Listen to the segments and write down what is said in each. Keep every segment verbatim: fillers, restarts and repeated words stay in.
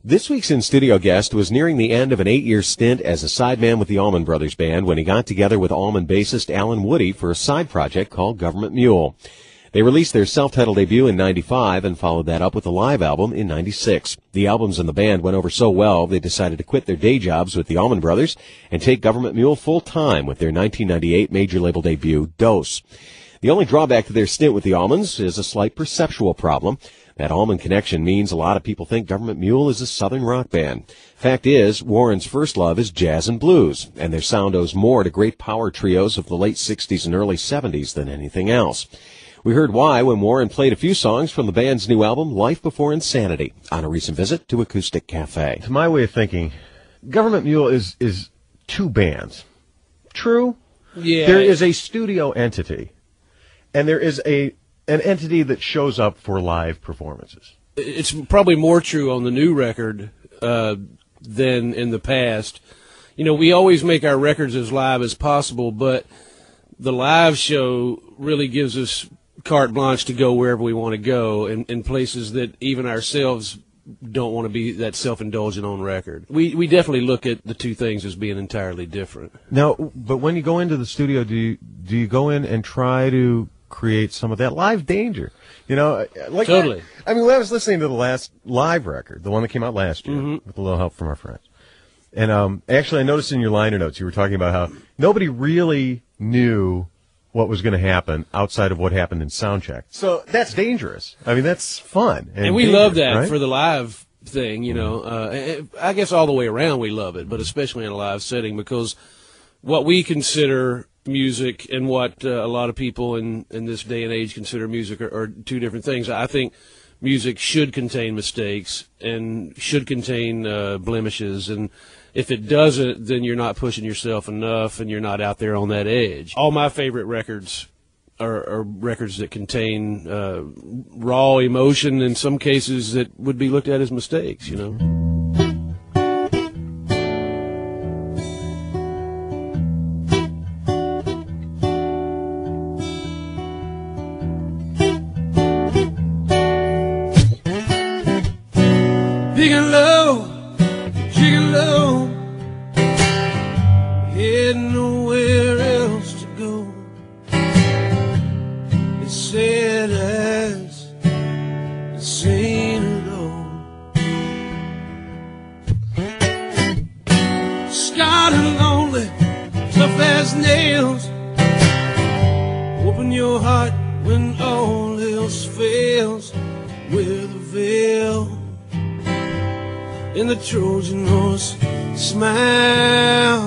This week's in-studio guest was nearing the end of an eight-year stint as a sideman with the Allman Brothers Band when he got together with Allman bassist Alan Woody for a side project called Government Mule. They released their self-titled debut in ninety-five and followed that up with a live album in ninety-six. The albums and the band went over so well, they decided to quit their day jobs with the Allman Brothers and take Government Mule full-time with their nineteen ninety-eight major label debut, Dose. The only drawback to their stint with the Allmans is a slight perceptual problem. That Allman connection means a lot of people think Government Mule is a southern rock band. Fact is, Warren's first love is jazz and blues, and their sound owes more to great power trios of the late sixties and early seventies than anything else. We heard why when Warren played a few songs from the band's new album, Life Before Insanity, on a recent visit to Acoustic Cafe. To my way of thinking, Government Mule is, is two bands. True? Yeah. There is a studio entity, and there is a an entity that shows up for live performances. It's probably more true on the new record uh, than in the past. You know, we always make our records as live as possible, but the live show really gives us carte blanche to go wherever we want to go, in, in places that even ourselves don't want to be that self-indulgent on record. We we definitely look at the two things as being entirely different. Now, but when you go into the studio, do you, do you go in and try to create some of that live danger? You know, like Totally. I, I mean, when I was listening to the last live record, the one that came out last year, Mm-hmm. with a little help from our friends. And um, actually, I noticed in your liner notes, you were talking about how nobody really knew what was going to happen outside of what happened in soundcheck. So that's dangerous. I mean, that's fun. And, And we dangerous, love that right? for the live thing, you know. Uh, I guess all the way around we love it, but especially in a live setting, because what we consider music and what uh, a lot of people in, in this day and age consider music are, are two different things. I think music should contain mistakes and should contain uh, blemishes, and if it doesn't, then you're not pushing yourself enough and you're not out there on that edge. All my favorite records are, are records that contain uh, raw emotion, in some cases that would be looked at as mistakes, you know. Big and low, big and low, had nowhere else to go. It's sad as it's seen it all. Scarred and lonely, tough as nails. Open your heart when all else fails. Wear the veil in the Trojan horse smile.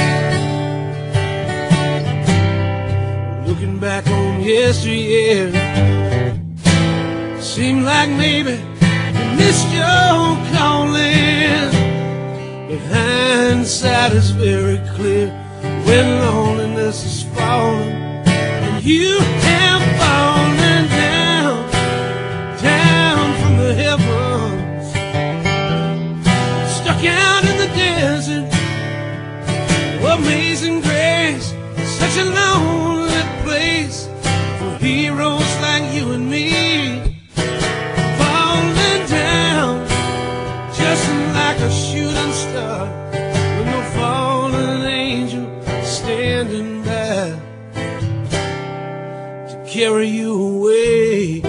Looking back on yesteryear, seemed like maybe you missed your calling, but hindsight is very clear when loneliness is falling and you have fallen down, down from the heavens. Stuck out in the desert, amazing grace, such a lonely place for heroes like you and me. Falling down, just like a shooting star, with no fallen angel standing by to carry you away.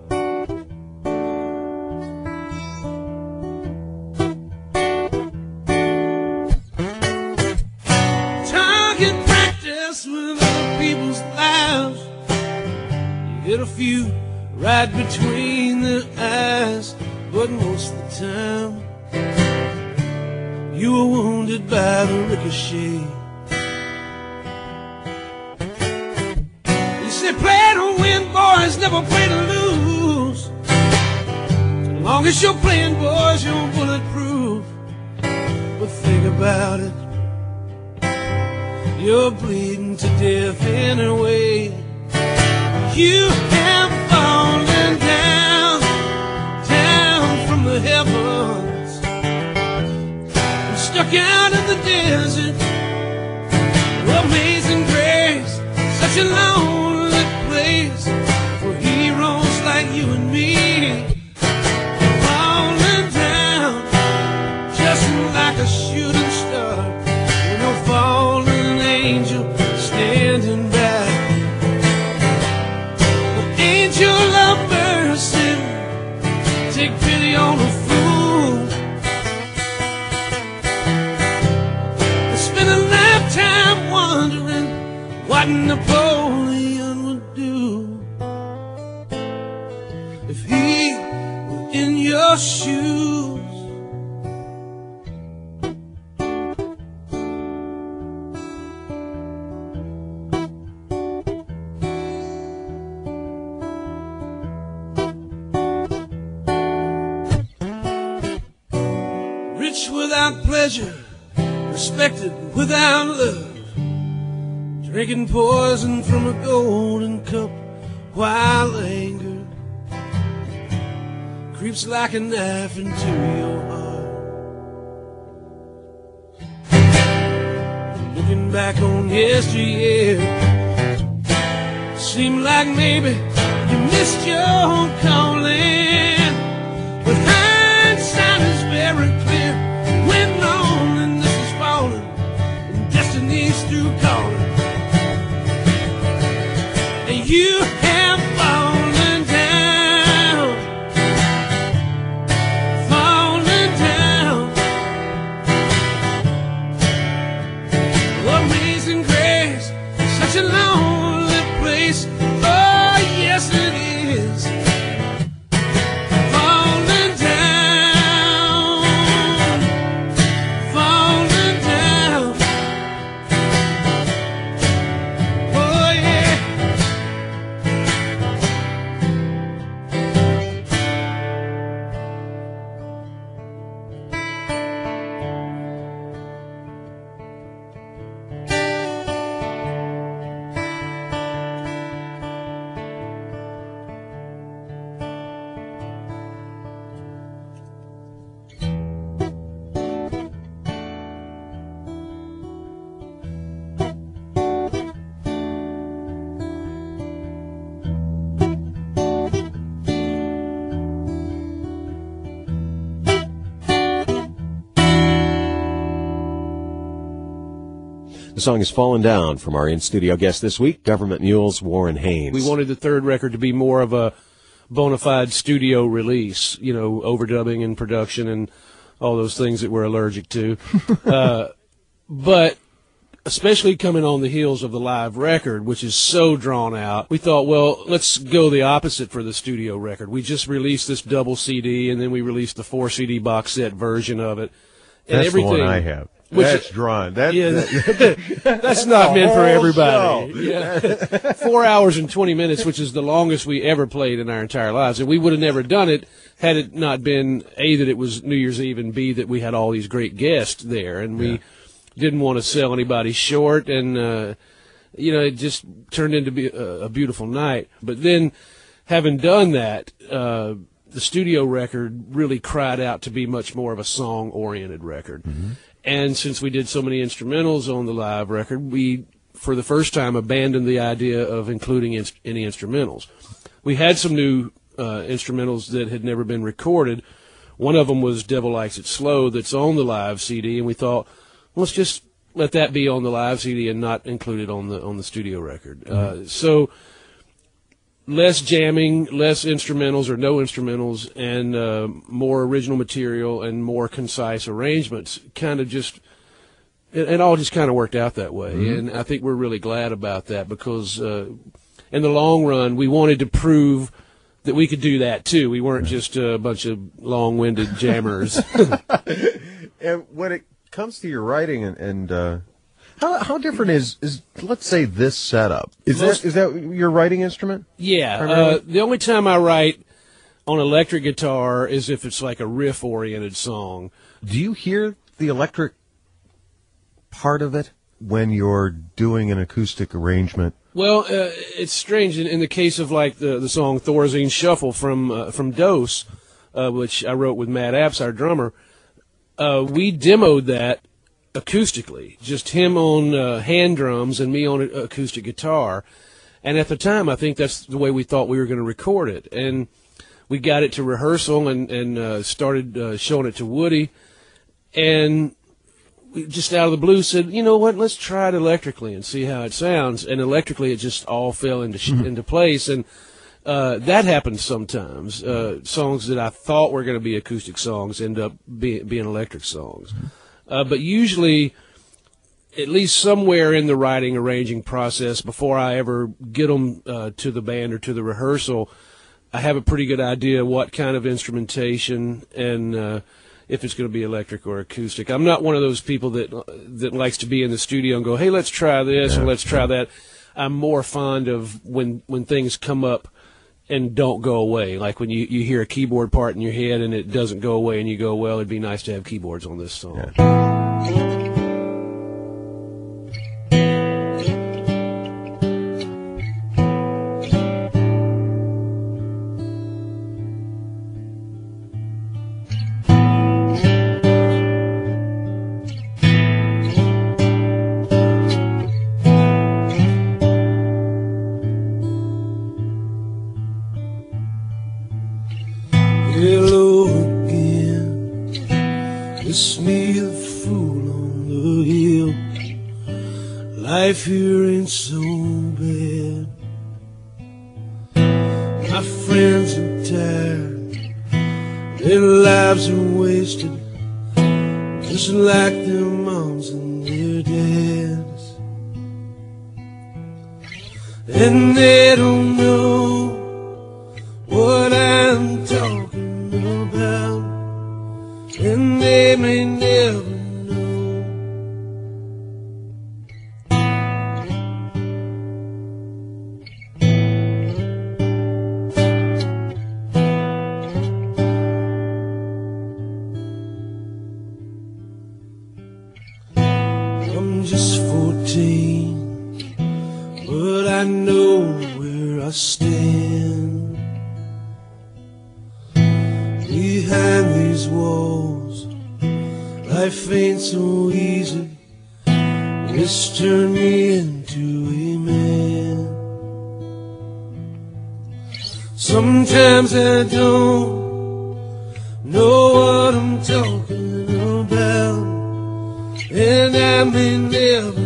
With other people's lives, you hit a few right between the eyes, but most of the time you were wounded by the ricochet. You said play to win, boys, never play to lose. As long as you're playing, boys, you're bulletproof. But think about it, you're bleeding to death anyway. You have fallen down, down from the heavens, and stuck out in the desert. Amazing grace, such a lonely place for heroes like you and me. Falling down, a shooting star with no fallen angel standing back. But angel of mercy, take pity on a fool. I spent a lifetime wondering what Napoleon would do if he were in your shoes. Rich without pleasure, respected without love, drinking poison from a golden cup while anger creeps like a knife into your heart. Looking back on yesteryear, seemed like maybe you missed your calling, but hindsight is very clear. When loneliness is falling and destiny's through calling, and you have fallen down, fallen down. Oh, amazing grace, such a lonely place. Oh, yes it is. Fallen down, fallen down. Oh, yeah. The song is Fallen Down from our in-studio guest this week, Government Mule's Warren Haynes. We wanted the third record to be more of a bona fide studio release, you know, overdubbing and production and all those things that we're allergic to. uh, but especially coming on the heels of the live record, which is so drawn out, we thought, well, let's go the opposite for the studio record. We just released this double C D, and then we released the four C D box set version of it. And That's everything, the one I have. Which, That's drawn. That, yeah, that, that's not meant for whole everybody. show. Yeah. Four hours and twenty minutes, which is the longest we ever played in our entire lives. And we would have never done it had it not been, A, that it was New Year's Eve, and B, that we had all these great guests there. And we Yeah. didn't want to sell anybody short. And, uh, you know, it just turned into be a, a beautiful night. But then, having done that, uh, the studio record really cried out to be much more of a song-oriented record. Mm-hmm. And since we did so many instrumentals on the live record, we, for the first time, abandoned the idea of including in, any instrumentals. We had some new uh, instrumentals that had never been recorded. One of them was Devil Likes It Slow, that's on the live C D, and we thought, well, let's just let that be on the live C D and not include it on the on the studio record. Mm-hmm. Uh, so less jamming, less instrumentals or no instrumentals, and uh, more original material and more concise arrangements. Kind of just, it, it all just kind of worked out that way. Mm-hmm. And I think we're really glad about that because uh, in the long run, we wanted to prove that we could do that too. We weren't just a bunch of long-winded jammers. And when it comes to your writing and, and uh, How how different is, is let's say this setup? Is Most, that is that your writing instrument? Yeah. Uh, the only time I write on electric guitar is if it's like a riff oriented song. Do you hear the electric part of it when you're doing an acoustic arrangement? Well, uh, it's strange in, in the case of like the the song Thorazine Shuffle from uh, from Dose, uh, which I wrote with Matt Apps, our drummer. Uh, we demoed that acoustically, just him on uh, hand drums and me on an acoustic guitar. And at the time, I think that's the way we thought we were going to record it. And we got it to rehearsal and, and uh, started uh, showing it to Woody. And we just out of the blue said, you know what, let's try it electrically and see how it sounds. And electrically, it just all fell into sh- into place. And uh, that happens sometimes. Uh, songs that I thought were going to be acoustic songs end up be- being electric songs. Uh, but usually, at least somewhere in the writing, arranging process, before I ever get them uh, to the band or to the rehearsal, I have a pretty good idea what kind of instrumentation and uh, if it's going to be electric or acoustic. I'm not one of those people that that likes to be in the studio and go, hey, let's try this Yeah. or let's try that. I'm more fond of when, when things come up and don't go away. Like when you, you hear a keyboard part in your head and it doesn't go away and you go, well, it'd be nice to have keyboards on this song. Yeah. Hello again, it's me the fool on the hill. Life here ain't so bad. My friends are tired, their lives are wasted, just like their moms and their dads. And they don't know what I'm talking about, and they may never know. I'm just fourteen, but I know where I stand. Behind these walls, life ain't so easy. It's turned me into a man. Sometimes I don't know what I'm talking about, and I may never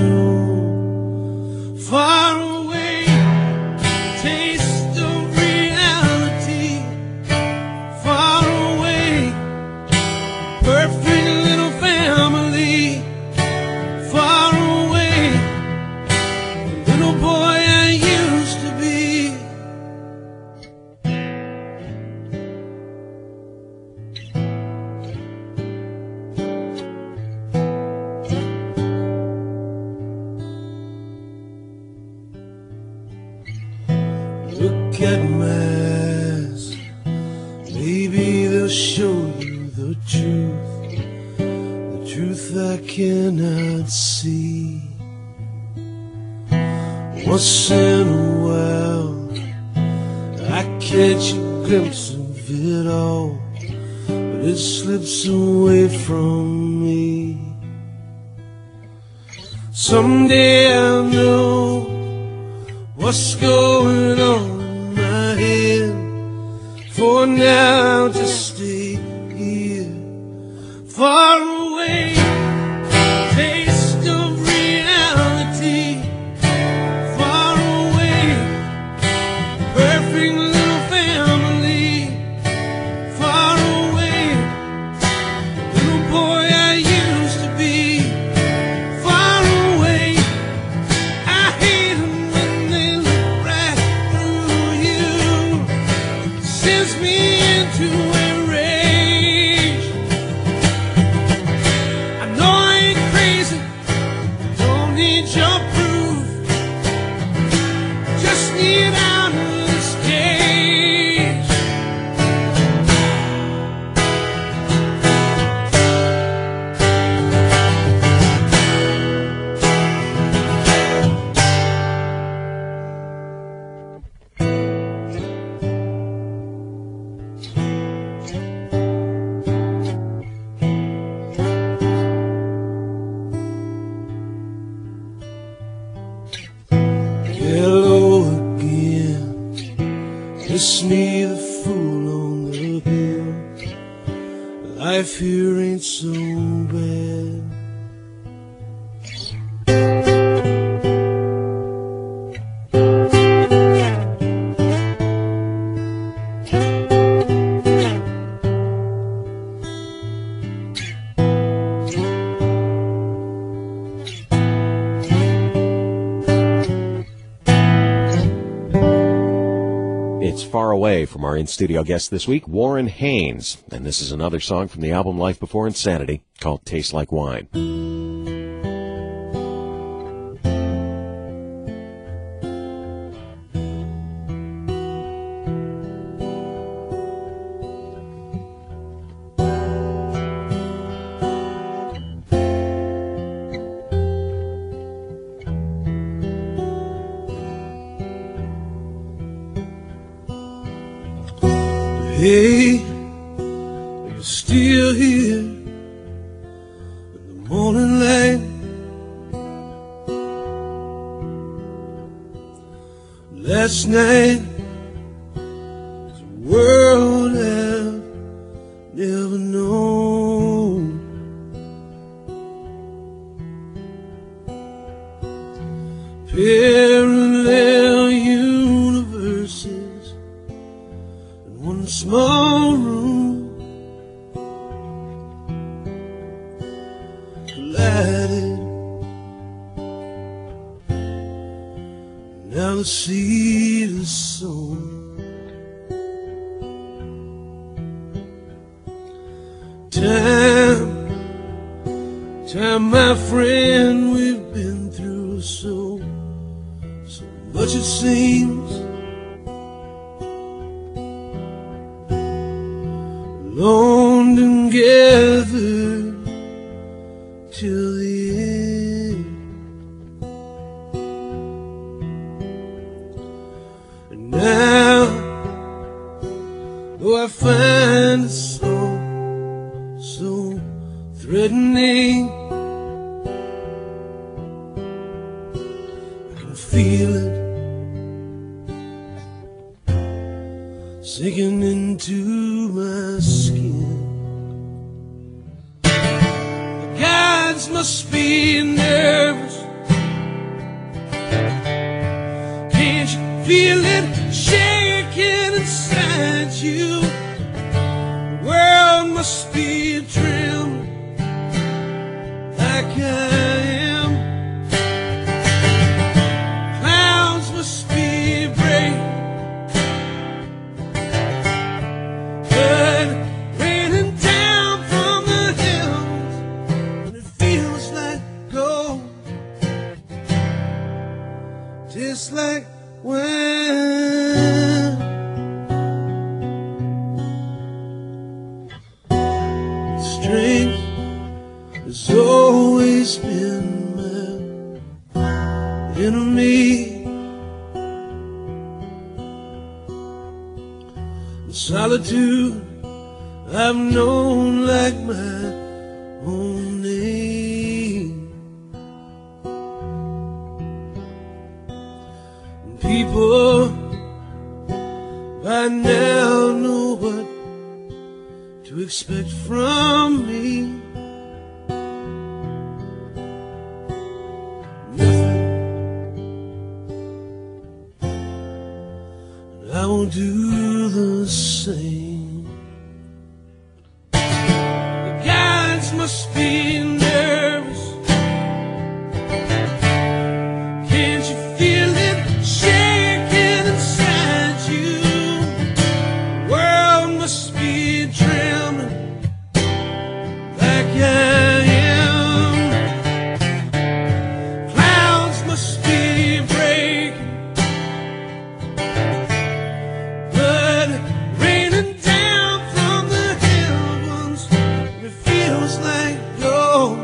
know. Far away, taste of reality. Far away, perfect little family. Far away, the little boy I used to be. Look at my eyes, maybe they'll show you the truth, the truth I cannot see. Once in a while, I catch a glimpse of it all, but it slips away from me. Someday I'll know what's going on in my head. For now, just stay here, far away. Taste of reality, far away. Perfect little family, far away. Little boy I used to be, far away. I hate 'em when they look right through you. Sends me into a rage. I know I ain't crazy, don't need your proof. Just need out of this cage. Hello again, it's me the fool on the hill. Life here ain't so bad. Far Away from our in-studio guest this week, Warren Haynes. And this is another song from the album Life Before Insanity called Tastes Like Wine. Hey, are you still here in the morning light? Last night was a world I've never known. Parallel universes in one small room collided. Now the seed is sown. Time, time, my friend, we've been through so, so much it seems. Alone together till the end. And now, though I find it so, so threatening, I can feel it sinking into my skin. The gods must be nervous. Can't you feel it shaking inside you? The world must be trembling like I am. Clouds must be breaking. Just like wine. Strength has always been my enemy. Solitude I've known like my own name. People by now know what to expect from me. Nothing, and I won't do the same. The gods must be nervous. Can't you feel it shaking inside you? World must be trembling like I am. Clouds must be breaking, blood raining down from the heavens. It feels like gold,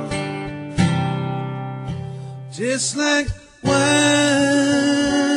just like wine.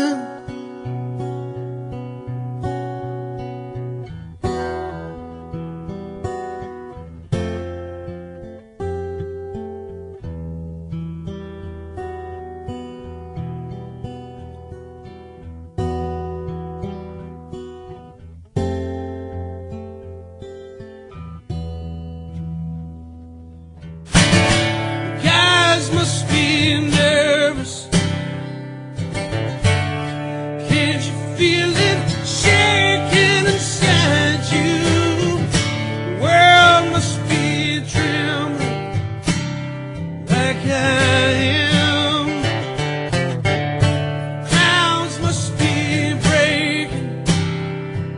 Guys must be nervous. Can't you feel it shaking inside you? The world must be trembling like I am. Clouds must be breaking,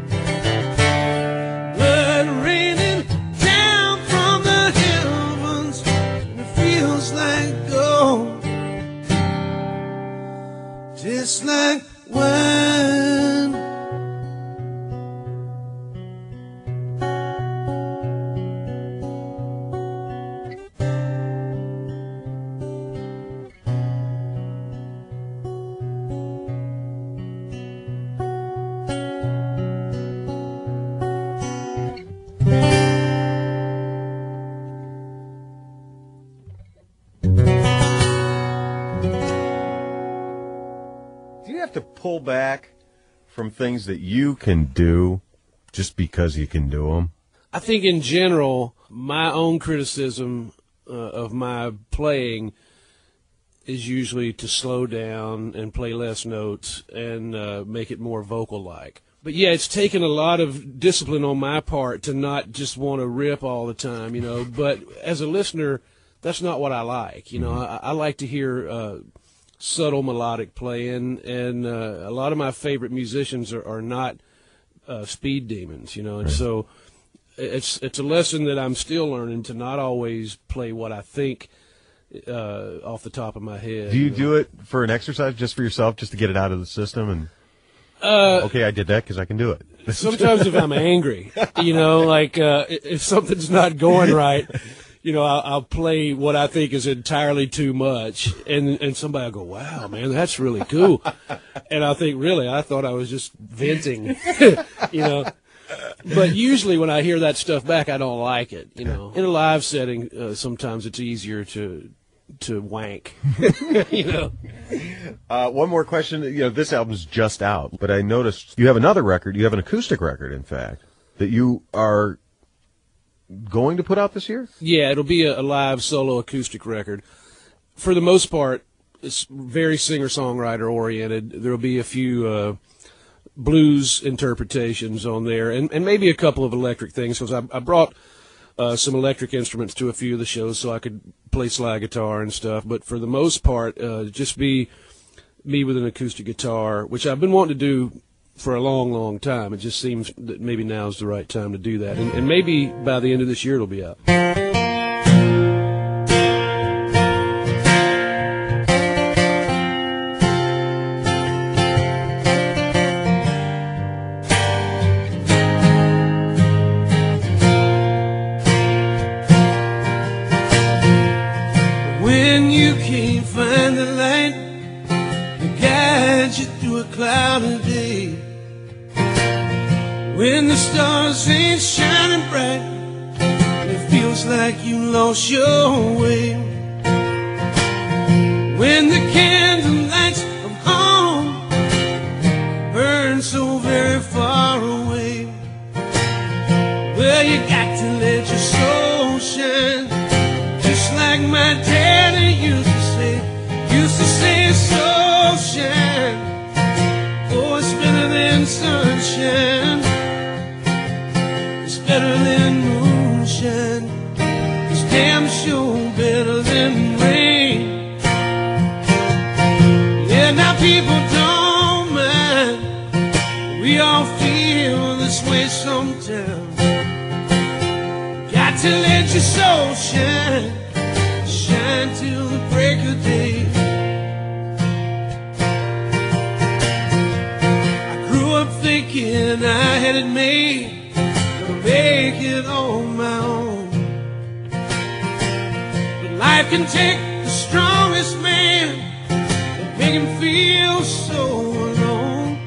just like wine. Do you have to pull back from things that you can do just because you can do them? I think in general, my own criticism uh, of my playing is usually to slow down and play less notes and uh, make it more vocal-like. But yeah, it's taken a lot of discipline on my part to not just want to rip all the time, you know. But as a listener, that's not what I like. You know, I, I like to hear uh, subtle melodic playing, and uh, a lot of my favorite musicians are, are not uh, speed demons, you know. And so it's it's a lesson that I'm still learning to not always play what I think uh, off the top of my head. Do you, you know? do it for an exercise, just for yourself, just to get it out of the system? And Uh, okay, I did that because I can do it. Sometimes if I'm angry, you know, like uh, if something's not going right, you know, I'll, I'll play what I think is entirely too much, and and somebody will go, "Wow, man, that's really cool," and I think, really, I thought I was just venting, you know. But usually when I hear that stuff back, I don't like it, you know. In a live setting, uh, sometimes it's easier to to wank, you know. Uh, one more question. You know, this album's just out, but I noticed you have another record. You have an acoustic record, in fact, that you are going to put out this year? Yeah, it'll be a, a live solo acoustic record. For the most part, it's very singer-songwriter oriented. There'll be a few uh, blues interpretations on there, and, and maybe a couple of electric things, because I, I brought uh, some electric instruments to a few of the shows so I could play slide guitar and stuff. But for the most part, uh, just be me with an acoustic guitar, which I've been wanting to do for a long, long time. It just seems that maybe now's the right time to do that. And, and maybe by the end of this year it'll be out. When you can't find the light that guides you through a cloudy day, when the stars ain't shining bright, it feels like you lost your way. When the candle lights of home burn so very far away, well, you got to let your soul shine, just like my daddy used to say. Used to say, soul shine, oh, it's better than sunshine, better than moonshine, it's damn sure better than rain. Yeah, now people don't mind, we all feel this way sometimes. Got to let your soul shine, shine till the break of day. I grew up thinking I had it made, make it on my own, but life can take the strongest man and make him feel so alone.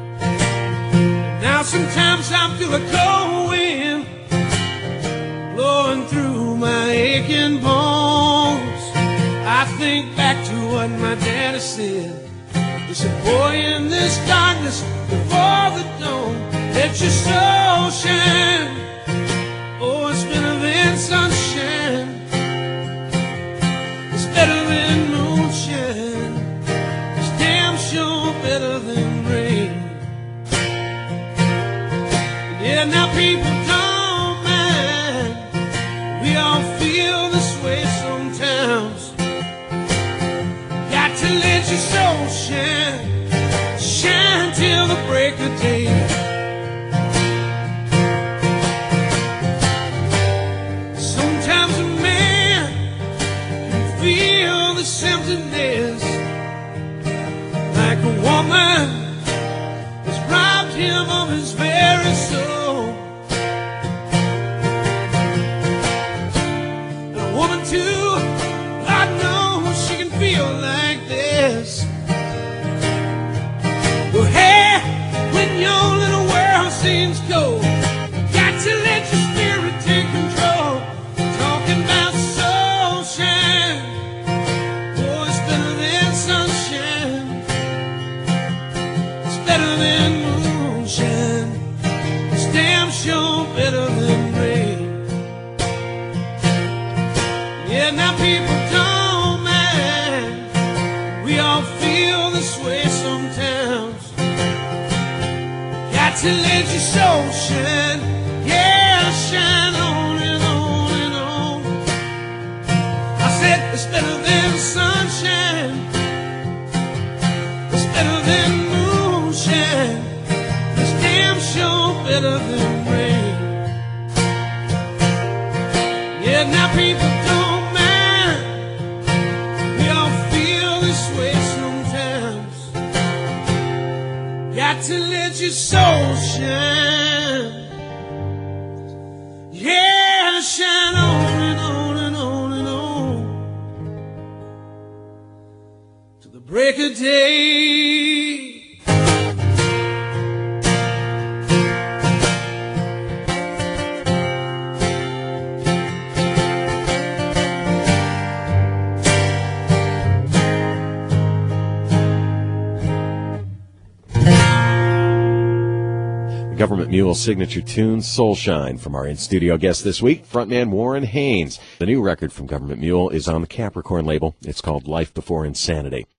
Now sometimes I feel a cold wind blowing through my aching bones. I think back to what my daddy said. He said, boy, in this darkness before the dawn, let your soul shine, oh, it's better than sunshine, it's better than moonshine, it's damn sure better than rain. Yeah, now people don't mind, we all feel this way sometimes. Got to let your soul shine, shine till the break of day. Sometimes a man can feel this emptiness, like a woman Yeah, now people don't mind. We all feel this way sometimes. Got to let your soul shine. Yeah, shine on and on and on. I said it's better than sunshine. It's better than moonshine. It's damn sure better than rain. Yeah, now people don't mind. We all feel this way sometimes. Got to let your soul shine. Yeah, shine on and on and on and on to the break of day. Government Mule signature tune, Soul Shine, from our in-studio guest this week, frontman Warren Haynes. The new record from Government Mule is on the Capricorn label. It's called Life Before Insanity.